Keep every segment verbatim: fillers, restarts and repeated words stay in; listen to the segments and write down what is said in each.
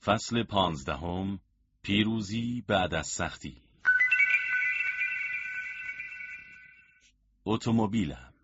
فصل پانزدهم، پیروزی بعد از سختی. اتومبیلم.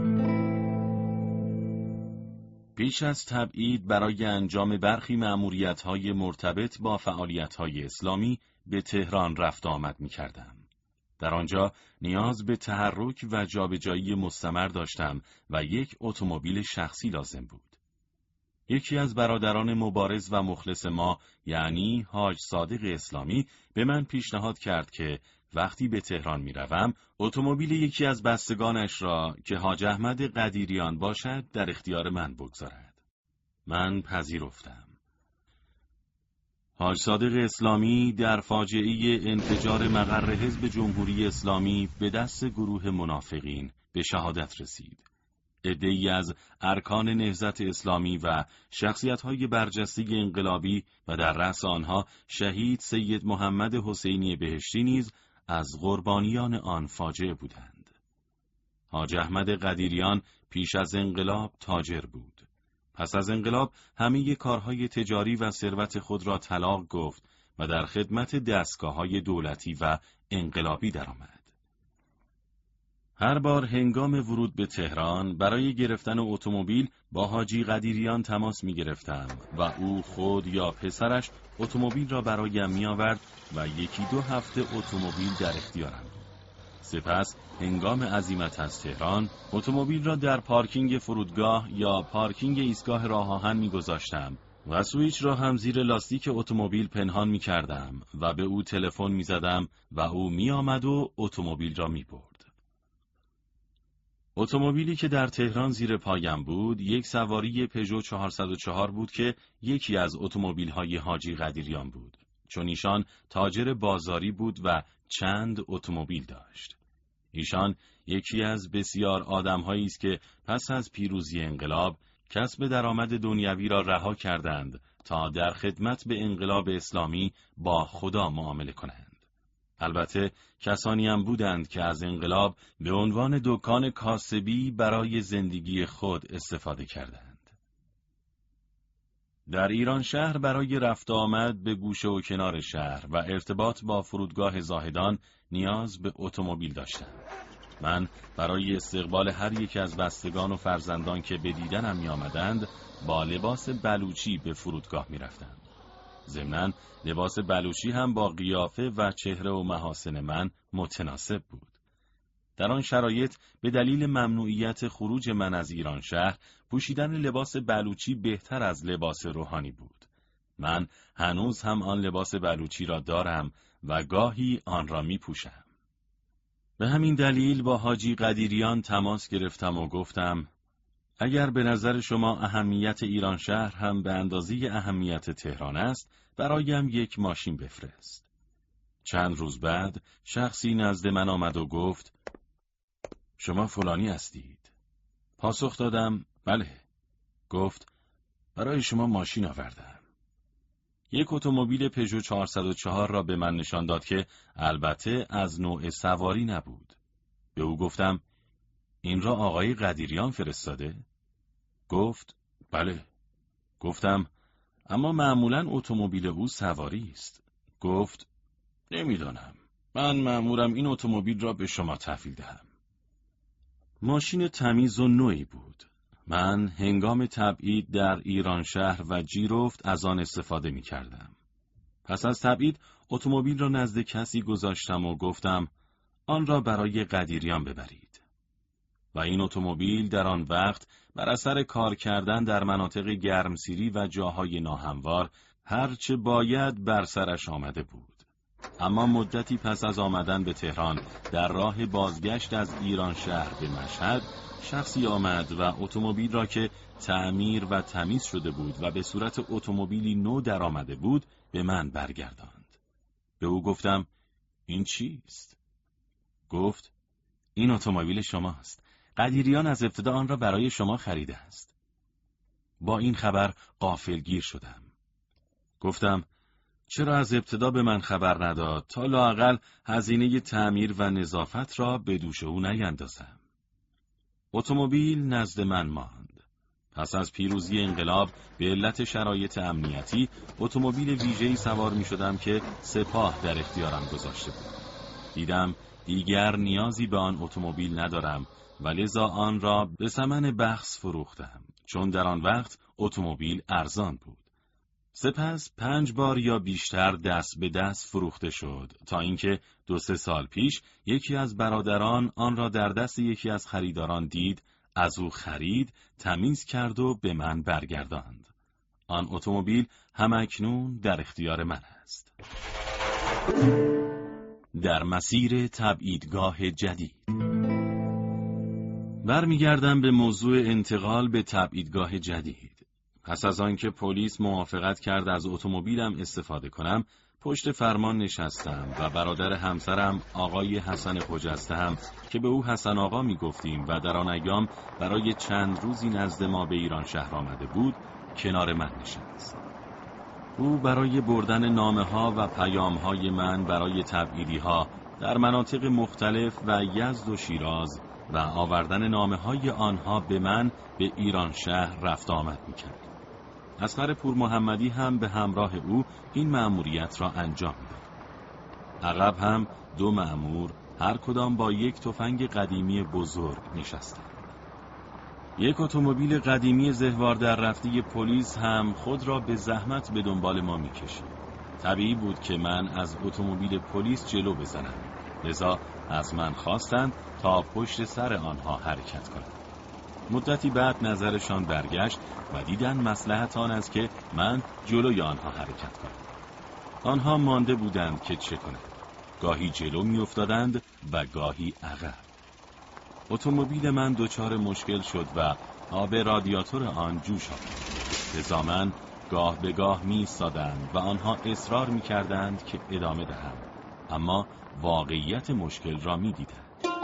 پیش از تبعید برای انجام برخی مأموریت‌های مرتبط با فعالیت‌های اسلامی به تهران رفت آمد می‌کردم. در آنجا نیاز به تحرک و جابجایی مستمر داشتم و یک اتومبیل شخصی لازم بود. یکی از برادران مبارز و مخلص ما، یعنی حاج صادق اسلامی، به من پیشنهاد کرد که وقتی به تهران می روم، اتومبیل یکی از بستگانش را که حاج احمد قدیریان باشد در اختیار من بگذارد. من پذیرفتم. حاج صادق اسلامی در فاجعه انفجار مقر حزب جمهوری اسلامی به دست گروه منافقین به شهادت رسید. عده‌ای از ارکان نهضت اسلامی و شخصیت‌های برجسته انقلابی و در رأس آنها شهید سید محمد حسینی بهشتی نیز از قربانیان آن فاجعه بودند. حاج احمد قدیریان پیش از انقلاب تاجر بود. پس از انقلاب همه کارهای تجاری و ثروت خود را طلاق گفت و در خدمت دستگاه‌های دولتی و انقلابی درآمد. هر بار هنگام ورود به تهران برای گرفتن اتومبیل با حاجی قدیریان تماس می گرفتم و او خود یا پسرش اتومبیل را برایم می آورد و یکی دو هفته اتومبیل در اختیارم بود. سپس هنگام عزیمت از تهران اتومبیل را در پارکینگ فرودگاه یا پارکینگ ایستگاه راه آهن می گذاشتم و سوئیچ را هم زیر لاستیک اتومبیل پنهان می کردم و به او تلفن می زدم و او می آمد و اتومبیل را می برد. اتومبیلی که در تهران زیر پایم بود یک سواری پژو چهارصد و چهار بود که یکی از اتومبیل‌های حاجی قدیریان بود، چون ایشان تاجر بازاری بود و چند اتومبیل داشت. ایشان یکی از بسیار آدم‌هایی است که پس از پیروزی انقلاب کسب درآمد دنیوی را رها کردند تا در خدمت به انقلاب اسلامی با خدا معامله کنند. البته کسانی هم بودند که از انقلاب به عنوان دکان کاسبی برای زندگی خود استفاده کردند. در ایران شهر برای رفت آمد به گوشه و کنار شهر و ارتباط با فرودگاه زاهدان نیاز به اتومبیل داشتم. من برای استقبال هر یک از بستگان و فرزندان که به دیدنم می آمدند با لباس بلوچی به فرودگاه می رفتم. ضمناً لباس بلوچی هم با قیافه و چهره و محاسن من متناسب بود. در آن شرایط به دلیل ممنوعیت خروج من از ایران شهر، پوشیدن لباس بلوچی بهتر از لباس روحانی بود. من هنوز هم آن لباس بلوچی را دارم و گاهی آن را می پوشم. به همین دلیل با حاجی قدیریان تماس گرفتم و گفتم اگر به نظر شما اهمیت ایران شهر هم به اندازه اهمیت تهران است، برایم یک ماشین بفرست. چند روز بعد شخصی نزد من آمد و گفت شما فلانی هستید؟ پاسخ دادم بله. گفت برای شما ماشین آوردم. یک اتومبیل پژو چهارصد و چهار را به من نشان داد که البته از نوع سواری نبود. به او گفتم این را آقای قدیریان فرستاده؟ گفت بله. گفتم اما معمولاً اتومبیل او سواری است. گفت نمیدانم. من مأمورم این اتومبیل را به شما تحویل دهم. ماشین تمیز و نوعی بود. من هنگام تبعید در ایران شهر و جیرفت از آن استفاده می کردم. پس از تبعید اتومبیل را نزد کسی گذاشتم و گفتم آن را برای قدیریان ببرید. و این اتومبیل در آن وقت بر اثر کار کردن در مناطق گرمسیری و جاهای ناهموار هرچه باید بر سرش آمده بود. اما مدتی پس از آمدن به تهران در راه بازگشت از ایران شهر به مشهد شخصی آمد و اتومبیل را که تعمیر و تمیز شده بود و به صورت اتومبیلی نو در آمده بود به من برگرداند. به او گفتم این چیست؟ گفت این اتومبیل شماست. قدیریان از ابتدا آن را برای شما خریده است. با این خبر غافلگیر شدم. گفتم چرا از ابتدا به من خبر نداد تا لااقل هزینه تعمیر و نظافت را به دوش او نیندازم. اتومبیل نزد من ماند. پس از پیروزی انقلاب به علت شرایط امنیتی اتومبیل ویژه‌ای سوار می‌شدم که سپاه در اختیارم گذاشته بود. دیدم دیگر نیازی به آن اتومبیل ندارم و لذا آن را به ثمن بخس فروختم، چون در آن وقت اتومبیل ارزان بود. سپس پنج بار یا بیشتر دست به دست فروخته شد تا اینکه دو سه سال پیش یکی از برادران آن را در دست یکی از خریداران دید، از او خرید، تمیز کرد و به من برگرداند. آن اتومبیل همکنون در اختیار من است. در مسیر تبعیدگاه جدید برمیگردم به موضوع انتقال به تبعیدگاه جدید. پس از آنکه پلیس موافقت کرد از اتومبیلم استفاده کنم، پشت فرمان نشستم و برادر همسرم آقای حسن خجسته هم که به او حسن آقا می گفتیم و در آن ایام برای چند روزی نزد ما به ایران شهر آمده بود، کنار من نشست. او برای بردن نامه ها و پیام های من برای تبعیدی ها در مناطق مختلف و یزد و شیراز و آوردن نامه های آنها به من به ایران شهر رفت آمد می کرد. اصغر پور محمدی هم به همراه او این مأموریت را انجام می‌داد. عقب هم دو مأمور هر کدام با یک تفنگ قدیمی بزرگ نشستند. یک اتومبیل قدیمی زهوار در رفته پلیس هم خود را به زحمت به دنبال ما می‌کشید. طبیعی بود که من از اتومبیل پلیس جلو بزنم. لذا از من خواستند تا پشت سر آنها حرکت کنم. مدتی بعد نظرشان برگشت و دیدن مصلحت آن است که من جلوی آنها حرکت کنم. آنها مانده بودند که چه کنند. گاهی جلو می افتادند و گاهی عقب. اتومبیل من دچار مشکل شد و آب رادیاتور آن جوش آمد. لذا من گاه به گاه می ایستادم و آنها اصرار می کردند که ادامه دهم، اما واقعیت مشکل را می دیدند.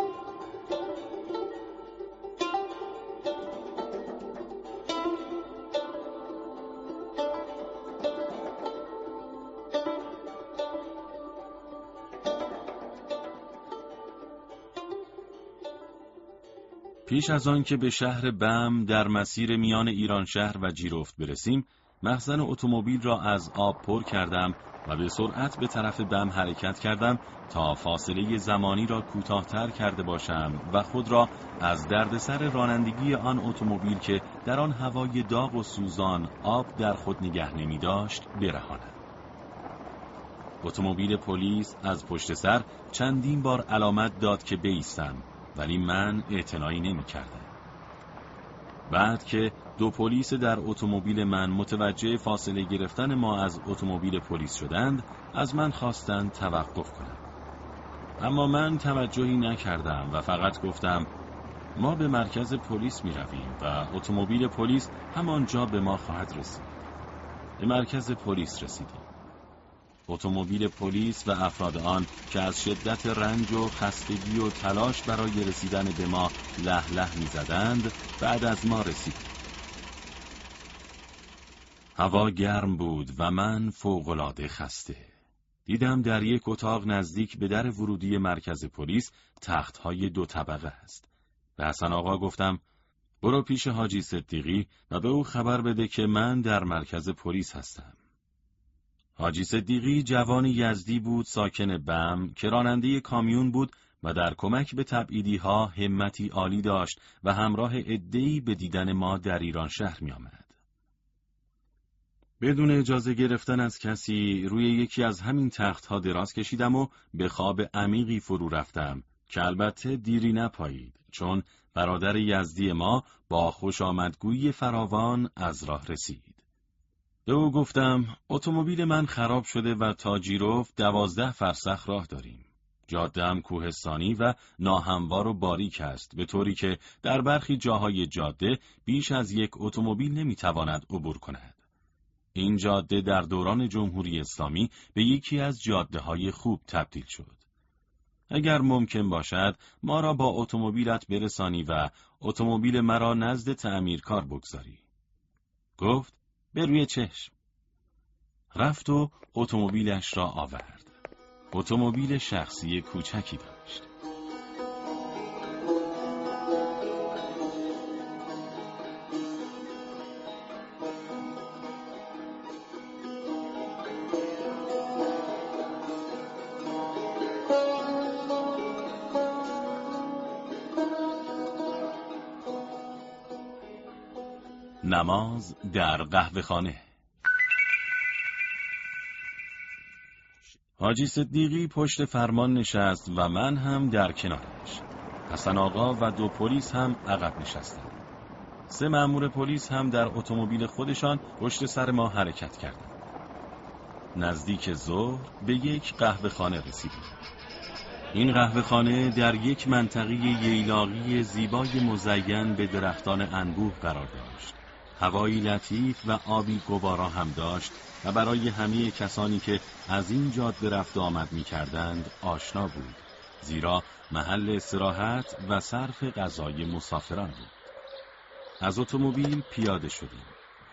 پیش از آن که به شهر بم در مسیر میان ایران شهر و جیرفت برسیم، مخزن اتومبیل را از آب پر کردم و به سرعت به طرف بم حرکت کردم تا فاصله زمانی را کوتاه‌تر کرده باشم و خود را از دردسر رانندگی آن اتومبیل که در آن هوای داغ و سوزان آب در خود نگه نمی داشت برهانم. اتومبیل پلیس از پشت سر چندین بار علامت داد که بایستم، ولی من اعتنایی نمی کردم. بعد که دو پلیس در اتومبیل من متوجه فاصله گرفتن ما از اتومبیل پلیس شدند، از من خواستند توقف کنم. اما من توجهی نکردم و فقط گفتم ما به مرکز پلیس می رویم و اتومبیل پلیس همانجا به ما خواهد رسید. به مرکز پلیس رسیدیم. اتومبیل پلیس و افراد آن که از شدت رنج و خستگی و تلاش برای رسیدن به ما له له می زدند بعد از ما رسید. هوا گرم بود و من فوق‌العاده خسته. دیدم در یک اتاق نزدیک به در ورودی مرکز پلیس تخت‌های دو طبقه است. به حسن آقا گفتم برو پیش حاجی صدیقی و به او خبر بده که من در مرکز پلیس هستم. حاجی صدیقی جوان یزدی بود، ساکن بم، که راننده کامیون بود و در کمک به تبعیدی ها همتی عالی داشت و همراه عده‌ای به دیدن ما در ایران شهر می آمد. بدون اجازه گرفتن از کسی روی یکی از همین تخت‌ها دراز کشیدم و به خواب عمیقی فرو رفتم که البته دیری نپایید، چون برادر یزدی ما با خوش آمدگویی فراوان از راه رسید. به او گفتم اتومبیل من خراب شده و تا جیرفت دوازده فرسخ راه داریم. جاده‌ام کوهستانی و ناهموار و باریک است، به طوری که در برخی جاهای جاده بیش از یک اتومبیل نمیتواند عبور کند. این جاده در دوران جمهوری اسلامی به یکی از جاده‌های خوب تبدیل شد. اگر ممکن باشد ما را با اتومبیلت برسانی و اتومبیل مرا نزد تعمیرکار بگذاری. گفت به روی چشم. رفت و اتومبیلش را آورد. اتومبیل شخصی کوچکی داشت. نماز در قهوه‌خانه. حاجی صدیقی پشت فرمان نشست و من هم در کنارش. حسن آقا و دو پلیس هم عقب نشستند. سه مأمور پلیس هم در اتومبیل خودشان پشت سر ما حرکت کردند. نزدیک ظهر به یک قهوه‌خانه رسیدیم. این قهوه‌خانه در یک منطقه ییلاقی زیبای مزین به درختان انبوه قرار داشت. هوایی لطیف و آبی گوارا هم داشت و برای همه کسانی که از این جاده رفت و آمد می‌کردند آشنا بود، زیرا محل استراحت و صرف غذای مسافران بود. از اتومبیل پیاده شدیم.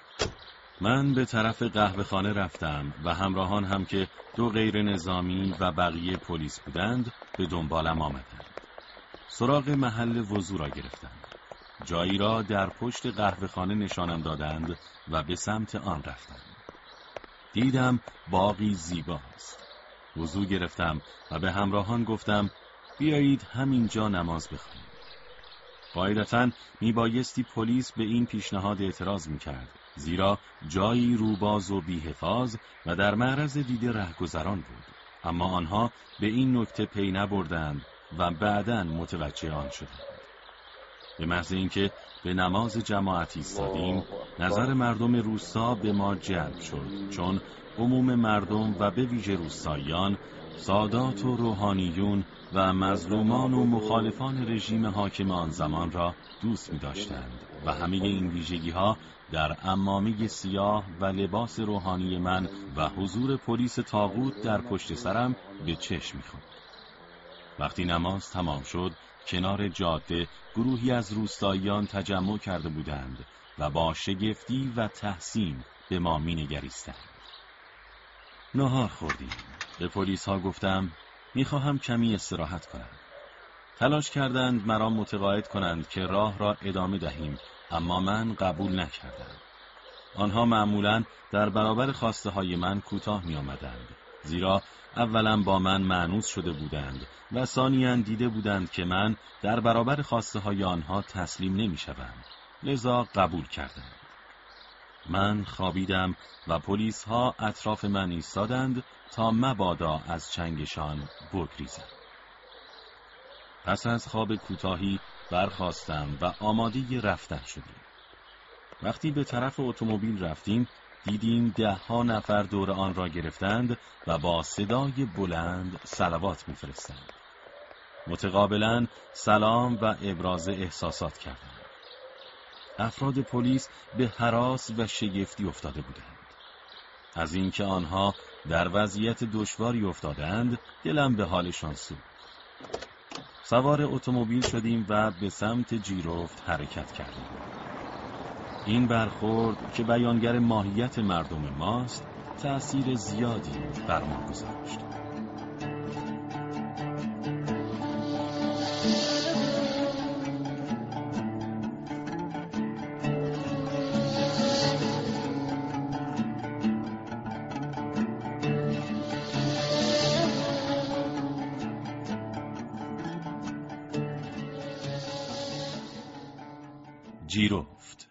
من به طرف قهوه‌خانه رفتم و همراهان هم که دو غیر نظامی و بقیه پلیس بودند به دنبالم آمدند. سراغ محل وضو را گرفتم. جایی را در پشت قهوه‌خانه نشانم دادند و به سمت آن رفتم. دیدم باغی زیباست. وضو گرفتم و به همراهان گفتم بیایید همینجا نماز بخوانیم. قاعدتاً میبایستی پلیس به این پیشنهاد اعتراض میکرد، زیرا جایی روباز و بی‌حفاظ و در معرض دید رهگذران بود، اما آنها به این نکته پی نبردند و بعداً متوجه آن شدند. به محض اینکه به نماز جماعتی ایستادیم، نظر مردم روستا به ما جلب شد، چون عموم مردم و به ویژه روستاییان، سادات و روحانیون و مظلومان و مخالفان رژیم حاکم آن زمان را دوست می داشتند و همه این ویژگی ها در عمامه سیاه و لباس روحانی من و حضور پلیس طاغوت در پشت سرم به چشم می خورد. وقتی نماز تمام شد، کنار جاده گروهی از روستاییان تجمع کرده بودند و با شگفتی و تحسین به ما می نگریستند. نهار خوردیم. به پلیس ها گفتم میخواهم کمی استراحت کنم. تلاش کردند مرا متقاعد کنند که راه را ادامه دهیم، اما من قبول نکردم. آنها معمولاً در برابر خواسته های من کوتاه می آمدند، زیرا اولاً با من مانوس شده بودند و ثانیاً دیده بودند که من در برابر خواسته های آنها تسلیم نمی شدم، لذا قبول کردند. من خوابیدم و پلیس ها اطراف من ایستادند تا مبادا از چنگشان بگریزم. پس از خواب کوتاهی برخاستم و آماده رفتن شدیم. وقتی به طرف اتومبیل رفتیم، دیدیم ده ها نفر دور آن را گرفتند و با صدای بلند صلوات می‌فرستند. متقابلاً سلام و ابراز احساسات کردند. افراد پلیس به هراس و شگفتی افتاده بودند. از اینکه آنها در وضعیت دشواری افتادند، دلم به حالشان سوخت. سوار اتومبیل شدیم و به سمت جیرفت حرکت کردیم. این برخورد که بیانگر ماهیت مردم ماست، تأثیر زیادی بر ما گذاشت. جیرفت.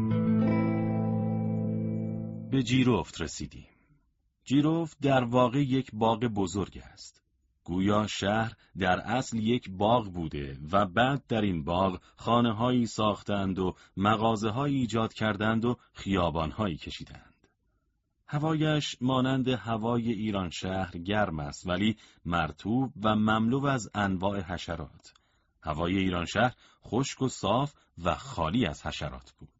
به جیرفت رسیدیم. جیرفت در واقع یک باغ بزرگ است. گویا شهر در اصل یک باغ بوده و بعد در این باغ خانه‌هایی ساختند و مغازه‌هایی ایجاد کردند و خیابان‌هایی کشیدند. هوایش مانند هوای ایران شهر گرم است، ولی مرطوب و مملو از انواع حشرات. هوای ایران شهر خشک و صاف و خالی از حشرات بود.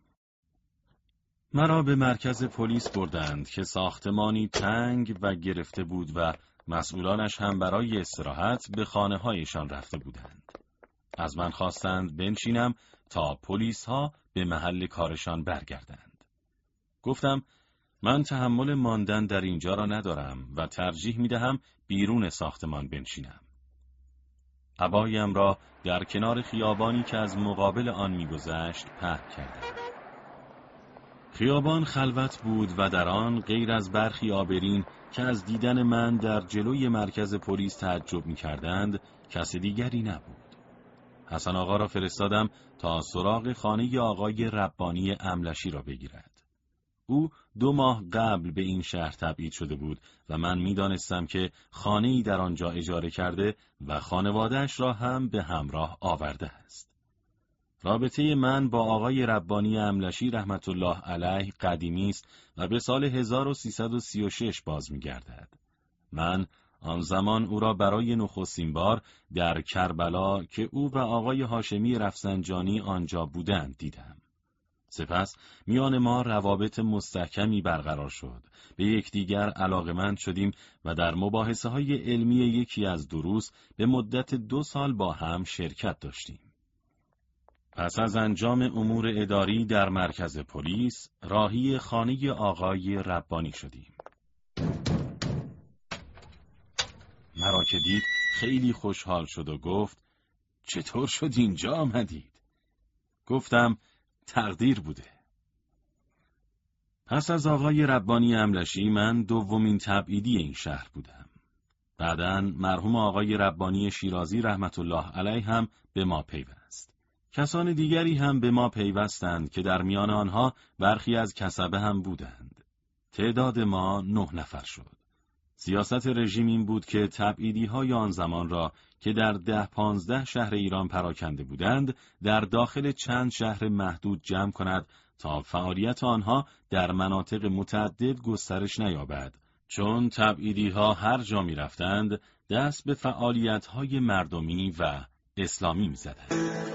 مرا به مرکز پلیس بردند که ساختمانی تنگ و گرفته بود و مسئولانش هم برای استراحت به خانه‌هایشان رفته بودند. از من خواستند بنشینم تا پلیس ها به محل کارشان برگردند. گفتم من تحمل ماندن در اینجا را ندارم و ترجیح می دهم بیرون ساختمان بنشینم. عبایم را در کنار خیابانی که از مقابل آن می‌گذشت پهن کردم. خیابان خلوت بود و در آن غیر از برخی آبرین که از دیدن من در جلوی مرکز پلیس تعجب می‌کردند، کس دیگری نبود. حسن آقا را فرستادم تا سراغ خانه آقای ربانی املشی را بگیرد. او دو ماه قبل به این شهر تبعید شده بود و من می‌دانستم که خانه‌ای در آنجا اجاره کرده و خانواده‌اش را هم به همراه آورده است. رابطه من با آقای ربانی املشی رحمت الله علیه قدیمی است و به سال هزار و سیصد و سی و شش باز می‌گردد. من آن زمان او را برای نخستین بار در کربلا که او و آقای هاشمی رفسنجانی آنجا بودند دیدم. سپس میان ما روابط مستحکمی برقرار شد. به یکدیگر علاقه‌مند شدیم و در مباحثه‌های علمی یکی از دروس به مدت دو سال با هم شرکت داشتیم. پس از انجام امور اداری در مرکز پلیس، راهی خانه آقای ربانی شدیم. مرا که دید خیلی خوشحال شد و گفت چطور شد اینجا آمدید؟ گفتم تقدیر بوده. پس از آقای ربانی املشی من دومین تبعیدی این شهر بودم. بعداً مرحوم آقای ربانی شیرازی رحمت الله علیه هم به ما پیوست. کسان دیگری هم به ما پیوستند که در میان آنها برخی از کسبه هم بودند. تعداد ما نه نفر شد. سیاست رژیم این بود که تبعیدی‌های آن زمان را که در ده پانزده شهر ایران پراکنده بودند در داخل چند شهر محدود جمع کند تا فعالیت آنها در مناطق متعدد گسترش نیابد، چون تبعیدی‌ها هر جا می رفتند دست به فعالیت‌های مردمی و اسلامی می زدند.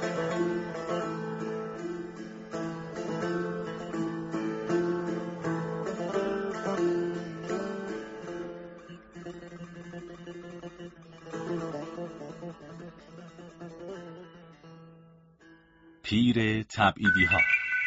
پیر تبعیدی‌ها.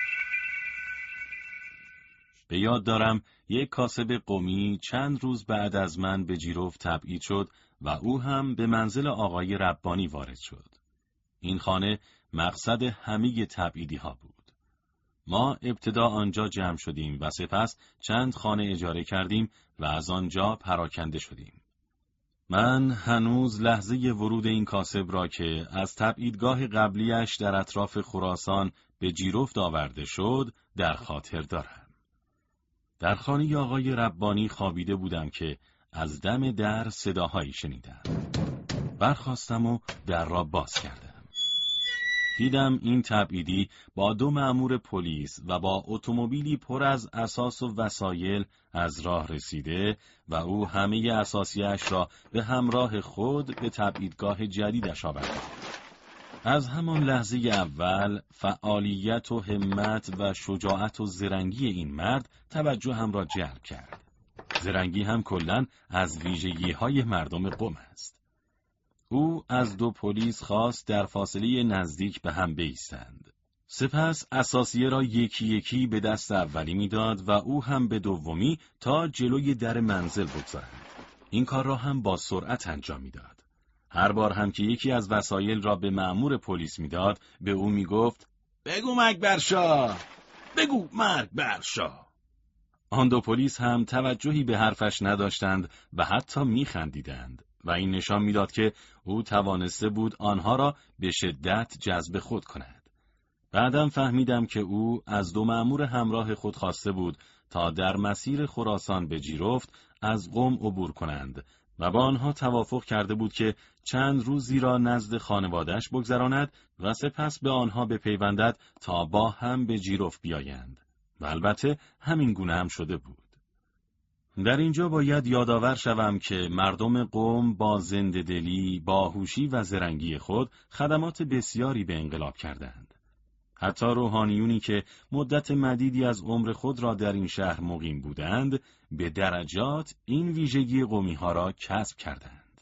به یاد دارم یک کاسب قمی چند روز بعد از من به جیرفت تبعید شد و او هم به منزل آقای ربانی وارد شد. این خانه مقصد همه تبعیدی‌ها بود. ما ابتدا آنجا جمع شدیم و سپس چند خانه اجاره کردیم و از آنجا پراکنده شدیم. من هنوز لحظه ورود این کاسب را که از تبعیدگاه قبلیش در اطراف خراسان به جیرفت آورده شد در خاطر دارم. در خانه آقای ربانی خوابیده بودم که از دم در صداهایی شنیدم. برخاستم و در را باز کردم. دیدم این تبعیدی با دو مأمور پلیس و با اتومبیلی پر از اساس و وسایل از راه رسیده و او همه اساسیش را به همراه خود به تبعیدگاه جدیدش آورده. از همان لحظه اول فعالیت و همت و شجاعت و زرنگی این مرد توجهم را جلب کرد. زرنگی هم کلاً از ویژگی‌های مردم قم است. او از دو پلیس خواست در فاصله نزدیک به هم بایستند. سپس اساسیه را یکی یکی به دست اولی میداد و او هم به دومی تا جلوی در منزل بگذارند. این کار را هم با سرعت انجام میداد. هر بار هم که یکی از وسایل را به مأمور پلیس میداد، به او میگفت بگو مرگ بر شاه، بگو مرگ بر شاه. آن دو پلیس هم توجهی به حرفش نداشتند و حتی میخندیدند و این نشان میداد که او توانسته بود آنها را به شدت جذب خود کند. بعدم فهمیدم که او از دو مأمور همراه خود خواسته بود تا در مسیر خراسان به جیرفت از قم عبور کنند و با آنها توافق کرده بود که چند روزی را نزد خانواده‌اش بگذراند و سپس به آنها بپیوندد تا با هم به جیرفت بیایند. و البته همین گونه هم شده بود. در اینجا باید یادآور شوم که مردم قم با زنده‌دلی، باهوشی و زرنگی خود خدمات بسیاری به انقلاب کردند. حتی روحانیونی که مدت مدیدی از عمر خود را در این شهر مقیم بودند، به درجات این ویژگی قمی‌ها را کسب کردند.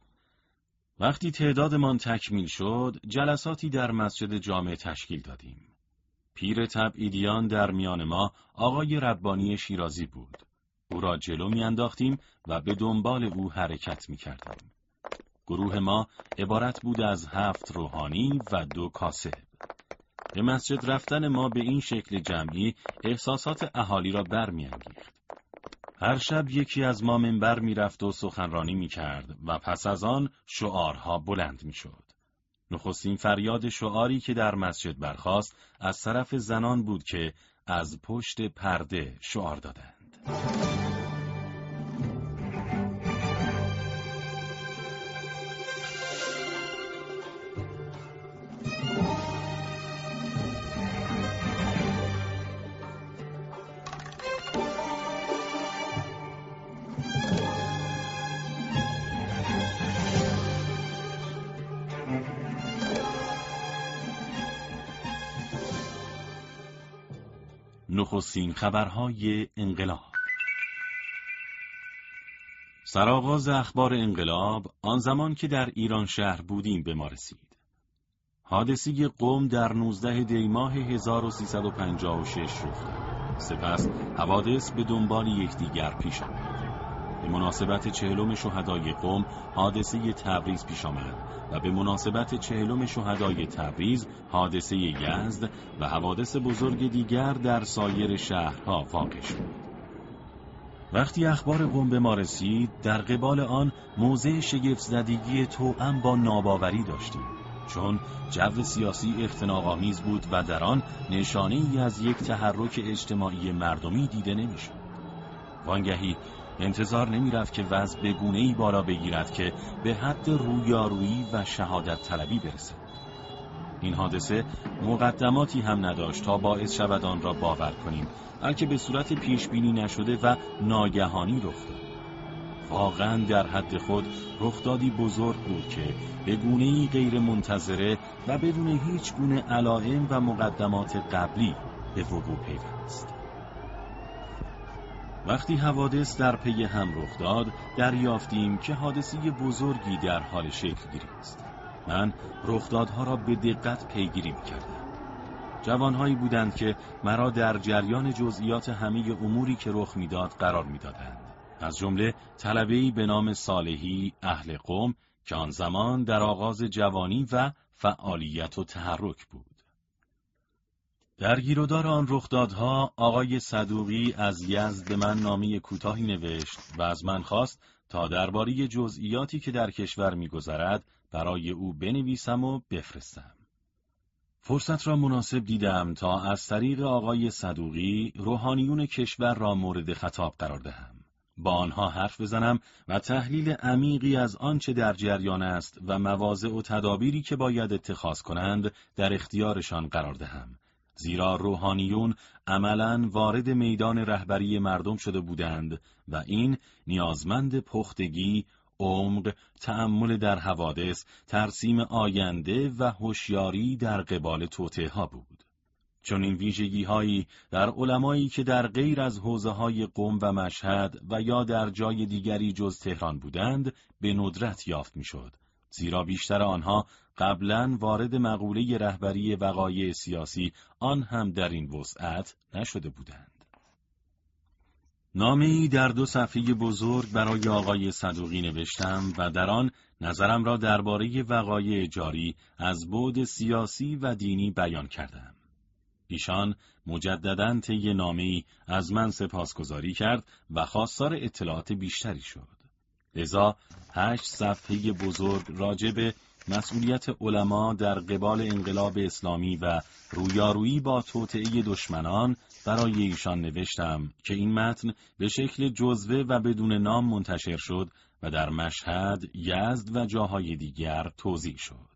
وقتی تعدادمان تکمیل شد، جلساتی در مسجد جامع تشکیل دادیم. پیر تبعیدیان در میان ما آقای ربانی شیرازی بود. او را جلو می انداختیم و به دنبال او حرکت می کردیم. گروه ما عبارت بود از هفت روحانی و دو کاسب. به مسجد رفتن ما به این شکل جمعی احساسات اهالی را برمی انگیخت. هر شب یکی از ما منبر می رفت و سخنرانی می کرد و پس از آن شعارها بلند می شد. نخستین فریاد شعاری که در مسجد برخاست از طرف زنان بود که از پشت پرده شعار دادند. نخستین خبرهای انقلاب. سرآغاز اخبار انقلاب آن زمان که در ایران شهر بودیم به ما رسید. حادثه قم در نوزده دی ماه هزار و سیصد و پنجاه و شش رخ داد. سپس حوادث به دنبال یکدیگر پیش آمد. به مناسبت چهلم شهدای قم حادثه تبریز پیش آمد و به مناسبت چهلم شهدای تبریز حادثه یزد و حوادث بزرگ دیگر در سایر شهرها واقع شد. وقتی اخبار قم به ما رسید، در قبال آن موضع شگفت‌زدگی توأم با ناباوری داشتیم، چون جو سیاسی اختناق‌آمیز بود و در آن نشانه‌ای از یک تحرک اجتماعی مردمی دیده نمی‌شد. وانگهی انتظار نمی رفت که وضع به گونه‌ای بالا بگیرد که به حد رویارویی و شهادت طلبی برسد. این حادثه مقدماتی هم نداشت تا باعث شود آن را باور کنیم، بلکه به صورت پیش بینی نشده و ناگهانی رخ داد. واقعا در حد خود رخدادی بزرگ بود که به گونه‌ای غیر منتظره و بدون هیچ گونه علائم و مقدمات قبلی به وقوع پیوست. وقتی حوادث در پی هم رخ داد، دریافتیم که حادثه بزرگی در حال شکل گیری است. من رخدادها را به دقت پیگیری می‌کردم. جوانهایی بودند که مرا در جریان جزئیات همه اموری که رخ می‌داد قرار می‌دادند. از جمله طلبه‌ای به نام صالحی اهل قم که آن زمان در آغاز جوانی و فعالیت و تحرک بود. در گیرودار آن رخدادها آقای صدوقی از یزد به من نامه کوتاهی نوشت و از من خواست تا درباره جزئیاتی که در کشور می‌گذرد برای او بنویسم و بفرستم. فرصت را مناسب دیدم تا از طریق آقای صدوقی روحانیون کشور را مورد خطاب قرار دهم. با آنها حرف بزنم و تحلیل عمیقی از آنچه در جریان است و مواضع و تدابیری که باید اتخاذ کنند در اختیارشان قرار دهم. زیرا روحانیون عملاً وارد میدان رهبری مردم شده بودند و این نیازمند پختگی، عمق، تأمل در حوادث، ترسیم آینده و هوشیاری در قبال توطئه‌ها بود. چون این ویژگی‌هایی در علمایی که در غیر از حوزه‌های قم و مشهد و یا در جای دیگری جز تهران بودند به ندرت یافت می‌شد، زیرا بیشتر آنها قبلاً وارد مقوله رهبری وقایع سیاسی آن هم در این وسعت نشده بودند. نامه‌ای در دو صفحه بزرگ برای آقای صدوقی نوشتم و در آن نظرم را درباره وقایع جاری از بعد سیاسی و دینی بیان کردم. ایشان مجدداً طی نامه‌ای از من سپاسگزاری کرد و خواستار اطلاعات بیشتری شد. لذا هشت صفحه بزرگ راجع به مسئولیت علما در قبال انقلاب اسلامی و رویارویی با توطئه دشمنان برای ایشان نوشتم که این متن به شکل جزوه و بدون نام منتشر شد و در مشهد، یزد و جاهای دیگر توزیع شد.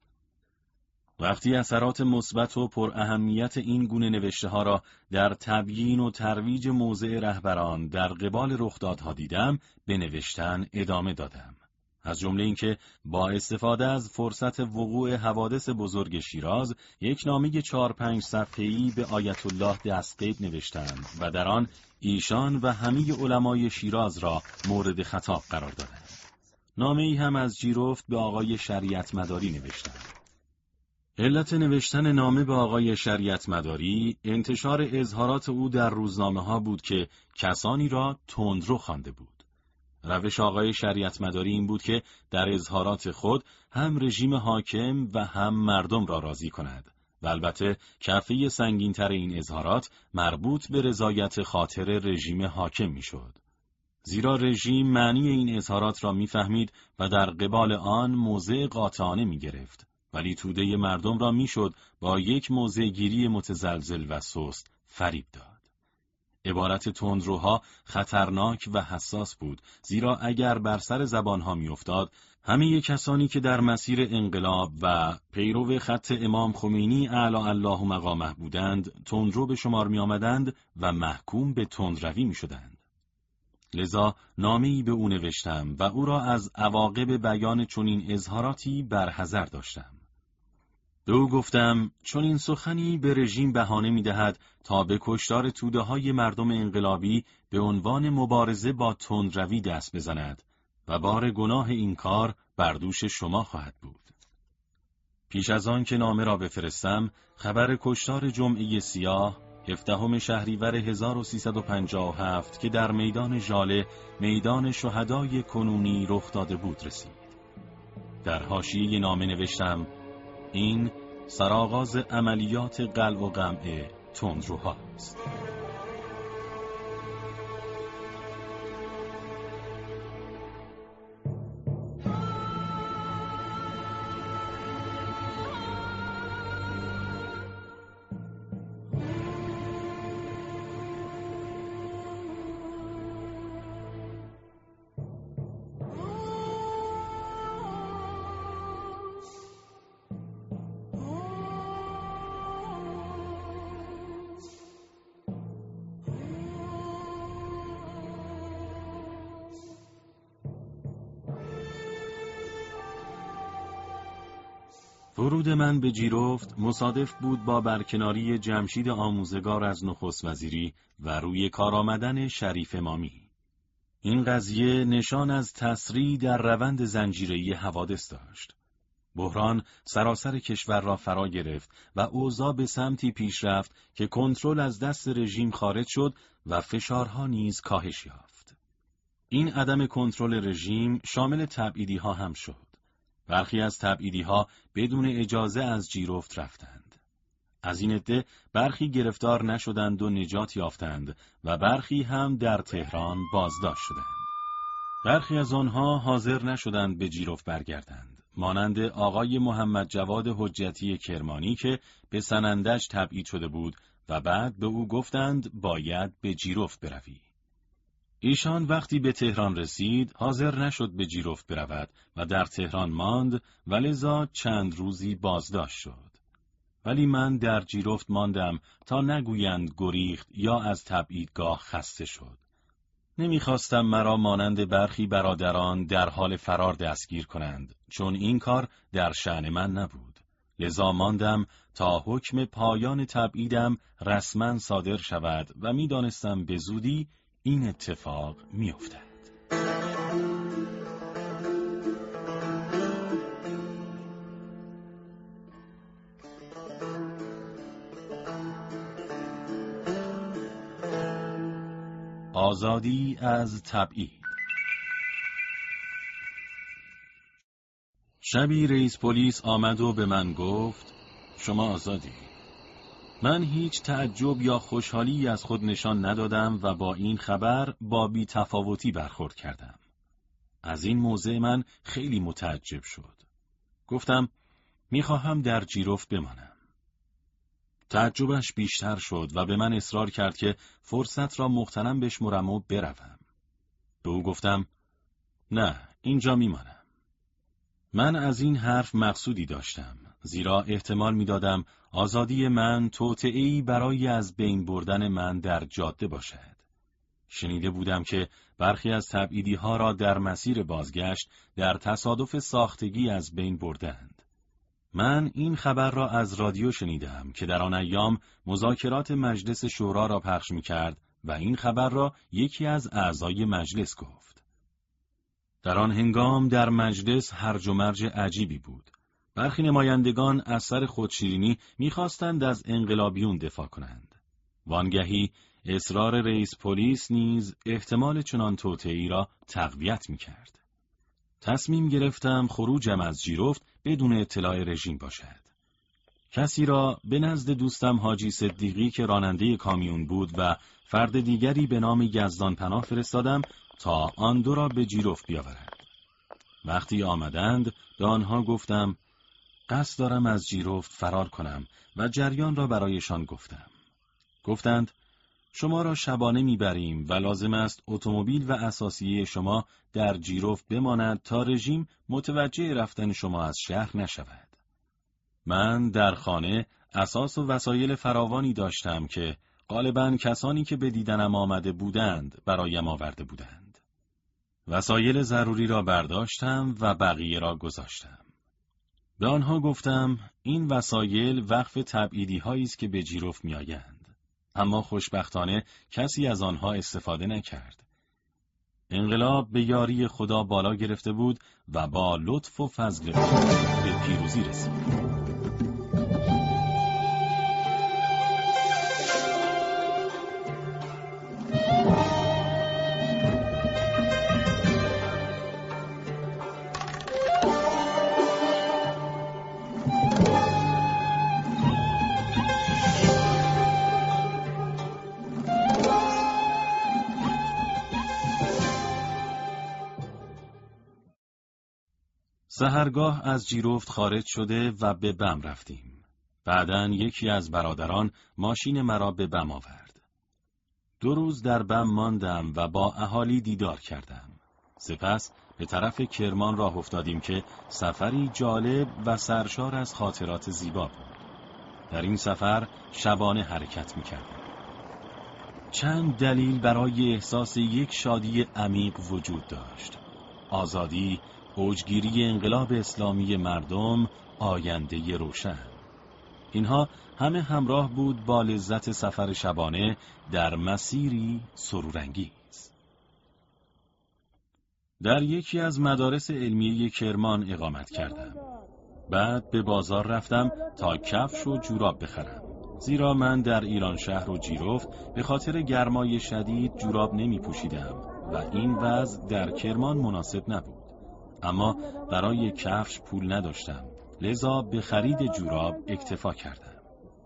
وقتی اثرات مثبت و پر اهمیت این گونه نوشته ها را در تبیین و ترویج موضع رهبران در قبال رخدادها دیدم، به نوشتن ادامه دادم. از جمله اینکه با استفاده از فرصت وقوع حوادث بزرگ شیراز، یک نامه چهار پنج صفحه‌ای به آیت الله دستقید نوشتم و در آن ایشان و همه علمای شیراز را مورد خطاب قرار دادم. نامه‌ای هم از جیرفت به آقای شریعت مداری نوشتم. علت نوشتن نامه به آقای شریعت مداری انتشار اظهارات او در روزنامه ها بود که کسانی را تندرو خوانده بود. روش آقای شریعت مداری این بود که در اظهارات خود هم رژیم حاکم و هم مردم را راضی کند و البته کفه سنگین‌تر این اظهارات مربوط به رضایت خاطر رژیم حاکم میشد. زیرا رژیم معنی این اظهارات را میفهمید و در قبال آن موضع قاطعانه میگرفت. ولی توده مردم را میشد با یک موضع‌گیری متزلزل و سست فریب داد. عبارت تندروها خطرناک و حساس بود، زیرا اگر بر سر زبانها میافتاد، همه کسانی که در مسیر انقلاب و پیرو خط امام خمینی اعلی الله مقامه بودند، تندرو به شمار می آمدند و محکوم به تندروی می شدند. لذا نامه‌ای به او نوشتم و او را از عواقب بیان چنین اظهاراتی برحذر داشتم. به او گفتم چون این سخنی به رژیم بهانه می‌دهد تا به کشتار توده‌های مردم انقلابی به عنوان مبارزه با تندروی دست بزند و بار گناه این کار بر دوش شما خواهد بود. پیش از آن که نامه را بفرستم، خبر کشتار جمعه سیاه هفدهم شهریور هزار و سیصد و پنجاه و هفت که در میدان ژاله، میدان شهدای کنونی رخ داده بود رسید. در حاشیه نامه نوشتم این سرآغاز عملیات قلع و قمع تندروهاست. ورود من به جیرفت مصادف بود با برکناری جمشید آموزگار از نخست وزیری و روی کار آمدن شریف امامی. این قضیه نشان از تسریع در روند زنجیره‌ای حوادث داشت. بحران سراسر کشور را فرا گرفت و اوضاع به سمتی پیش رفت که کنترل از دست رژیم خارج شد و فشارها نیز کاهش یافت. این عدم کنترل رژیم شامل تبعیدی‌ها هم شد. برخی از تبعیدی‌ها بدون اجازه از جیرفت رفتند. از این عده برخی گرفتار نشدند و نجات یافتند و برخی هم در تهران بازداشت شدند. برخی از آنها حاضر نشدند به جیرفت برگردند، مانند آقای محمد جواد حجتی کرمانی که به سنندج تبعید شده بود و بعد به او گفتند باید به جیرفت بروی. ایشان وقتی به تهران رسید حاضر نشد به جیرفت برود و در تهران ماند و لذا چند روزی بازداشت شد. ولی من در جیرفت ماندم تا نگویند گریخت یا از تبعیدگاه خسته شد. نمیخواستم مرا مانند برخی برادران در حال فرار دستگیر کنند، چون این کار در شأن من نبود. لذا ماندم تا حکم پایان تبعیدم رسما صادر شود و میدانستم به زودی این اتفاق میافتد. آزادی از تبعید. شبی رئیس پلیس آمد و به من گفت شما آزادی. من هیچ تعجب یا خوشحالی از خود نشان ندادم و با این خبر با بی تفاوتی برخورد کردم. از این موضع من خیلی متعجب شد. گفتم میخواهم در جیرفت بمانم. تعجبش بیشتر شد و به من اصرار کرد که فرصت را مغتنم بشمرم و بروم. به او گفتم نه، اینجا میمانم. من از این حرف مقصودی داشتم، زیرا احتمال میدادم آزادی من توطئه‌ای برای از بین بردن من در جاده باشد. شنیده بودم که برخی از تبعیدی‌ها را در مسیر بازگشت در تصادف ساختگی از بین بردند. من این خبر را از رادیو شنیدم که در آن ایام مذاکرات مجلس شورا را پخش می‌کرد و این خبر را یکی از اعضای مجلس گفت. در آن هنگام در مجلس هرج و مرج عجیبی بود. برخی نمایندگان از سر خودشیرینی می‌خواستند از انقلابیون دفاع کنند. وانگهی اصرار رئیس پلیس نیز احتمال چنان توطئه‌ای را تقویت می‌کرد. تصمیم گرفتم خروجم از جیرفت بدون اطلاع رژیم باشد. کسی را به نزد دوستم حاجی صدیقی که راننده کامیون بود و فرد دیگری به نام یزدان پناه فرستادم تا آن دو را به جیرفت بیاورد. وقتی آمدند به آنها گفتم قصد دارم از جیرفت فرار کنم و جریان را برایشان گفتم. گفتند شما را شبانه میبریم و لازم است اتومبیل و اساسیه شما در جیرفت بماند تا رژیم متوجه رفتن شما از شهر نشود. من در خانه اساس و وسایل فراوانی داشتم که غالباً کسانی که به دیدنم آمده بودند برایم آورده بودند. وسایل ضروری را برداشتم و بقیه را گذاشتم. به آنها گفتم این وسایل وقف تبعیدی هایی است که به جیرفت می آیند. اما خوشبختانه کسی از آنها استفاده نکرد. انقلاب به یاری خدا بالا گرفته بود و با لطف و فضل او به پیروزی رسید. سحرگاه از جیرفت خارج شده و به بم رفتیم. بعداً یکی از برادران ماشین مرا به بم آورد. دو روز در بم ماندم و با اهالی دیدار کردم. سپس به طرف کرمان راه افتادیم که سفری جالب و سرشار از خاطرات زیبا بود. در این سفر شبانه حرکت می‌کردیم. چند دلیل برای احساس یک شادی عمیق وجود داشت. آزادی، اوجگیری انقلاب اسلامی مردم، آینده روشن. اینها همه همراه بود با لذت سفر شبانه در مسیری سرورانگیز. در یکی از مدارس علمیه کرمان اقامت کردم. بعد به بازار رفتم تا کفش و جوراب بخرم. زیرا من در ایران شهر و جیرفت به خاطر گرمای شدید جوراب نمی پوشیدم و این وضع در کرمان مناسب نبود. اما برای کفش پول نداشتم، لذا به خرید جوراب اکتفا کردم.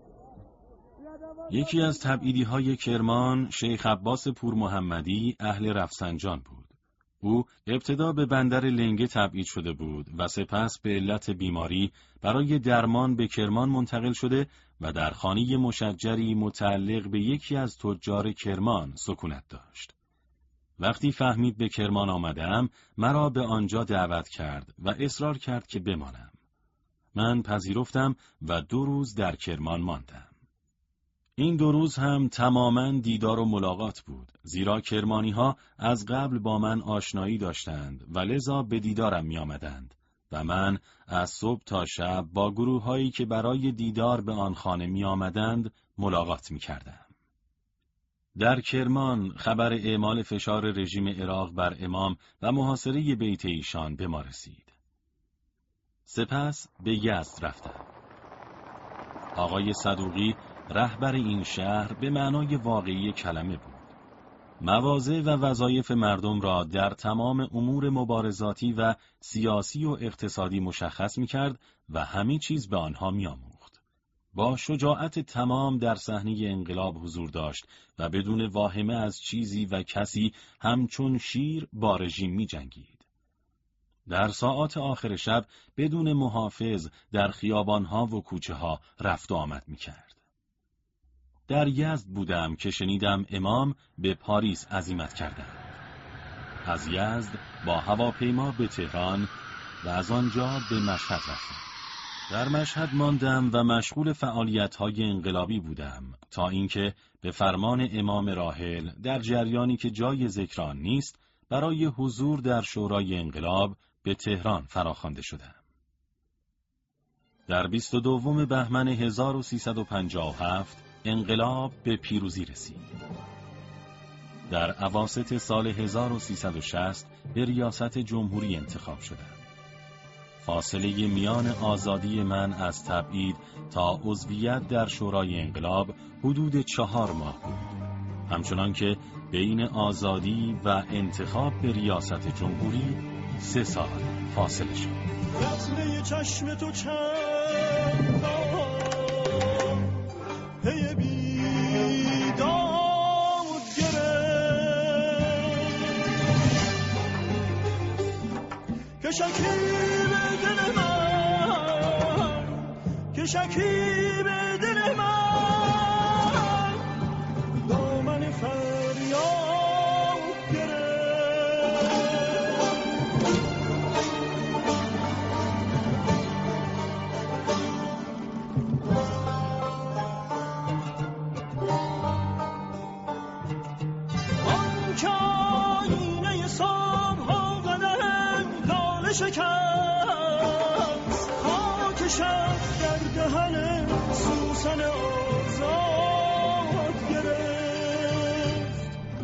یکی از تبعیدی های کرمان شیخ عباس پور محمدی اهل رفسنجان بود. او ابتدا به بندر لنگه تبعید شده بود و سپس به علت بیماری برای درمان به کرمان منتقل شده و در خانه مشجری متعلق به یکی از تجار کرمان سکونت داشت. وقتی فهمید به کرمان آمدم، مرا به آنجا دعوت کرد و اصرار کرد که بمانم. من پذیرفتم و دو روز در کرمان ماندم. این دو روز هم تماماً دیدار و ملاقات بود، زیرا کرمانی ها از قبل با من آشنایی داشتند و لذا به دیدارم می آمدند و من از صبح تا شب با گروه هایی که برای دیدار به آن خانه می آمدند ملاقات می کردم. در کرمان خبر اعمال فشار رژیم عراق بر امام و محاصره بیت ایشان به ما رسید. سپس به یزد رفتم. آقای صدوقی رهبر این شهر به معنای واقعی کلمه بود. مواضع و وظایف مردم را در تمام امور مبارزاتی و سیاسی و اقتصادی مشخص می‌کرد و همه چیز به آنها می‌آموخت. با شجاعت تمام در صحنه انقلاب حضور داشت و بدون واهمه از چیزی و کسی همچون شیر با رژیم می‌جنگید. در ساعات آخر شب بدون محافظ در خیابان‌ها و کوچه‌ها رفت و آمد می‌کرد. در یزد بودم که شنیدم امام به پاریس عزیمت کردند. از یزد با هواپیما به تهران و از آنجا به مشهد رفتم. در مشهد ماندم و مشغول فعالیت‌های انقلابی بودم تا اینکه به فرمان امام راحل در جریانی که جای ذکر آن نیست برای حضور در شورای انقلاب به تهران فراخوانده شدم. در بیست و دوم بهمن هزار و سیصد و پنجاه و هفت انقلاب به پیروزی رسید. در اواسط سال هزار و سیصد و شصت به ریاست جمهوری انتخاب شدم. فاصله میان آزادی من از تبعید تا عضویت در شورای انقلاب حدود چهار ماه بود. همچنان که بین آزادی و انتخاب به ریاست جمهوری سه سال فاصله شد. رسمه چشم تو چند هی بیداد گرفت که شکیب دل من که شکیب دل من دامن فریاد گرفت. آن که آینه صبح قدم لاله شکست، خاک شب در دهن سوسن آزاد گرفت.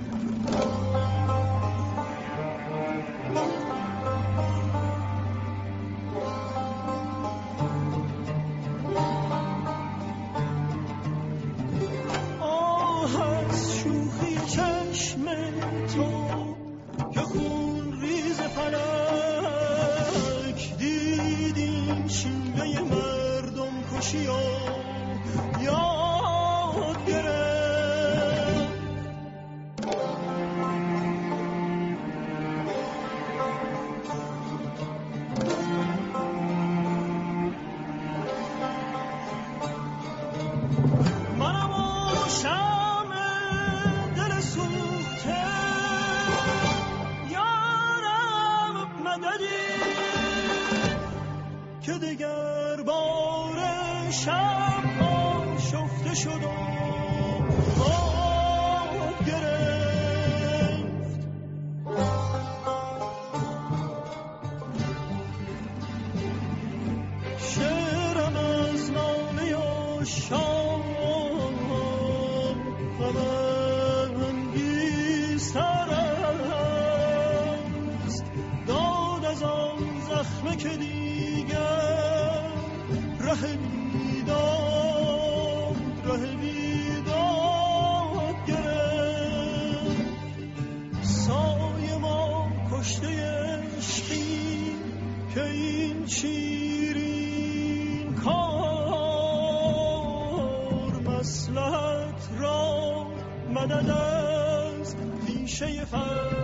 آه از شوخی چشم تو که خون ریز فلک، دیدیم شیوه مردم کشی و یاد گرفت. منم و شمع دل سوخته، یارم مددی که دگر بار شب آشفته شد و باد گرفت. شعرم از ناله و شام غم انگیزتر است، داد از آن زخمه که دیگر ره بیداد ره بیداد گرفت. سایه ما کشته عشقی که این شیرین کار مصلحت را مدد از پیشه فر